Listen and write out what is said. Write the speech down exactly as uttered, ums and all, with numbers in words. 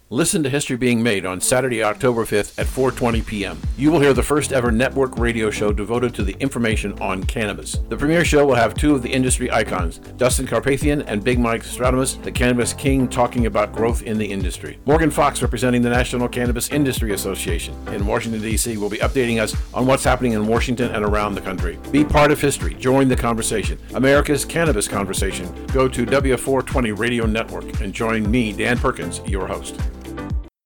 Listen to History Being Made on Saturday, October fifth at four twenty p.m. You will hear the first ever network radio show devoted to the information on cannabis. The premiere show will have two of the industry icons, Dustin Carpathian and Big Mike Stradamus, the cannabis king, talking about growth in the industry. Morgan Fox, representing the National Cannabis Industry Association in Washington, D C, will be updating us on what's happening in Washington and around the country. Be part of history. Join the conversation. America's Cannabis Conversation. Go to W four twenty Radio Network and join me, Dan Perkins, your host.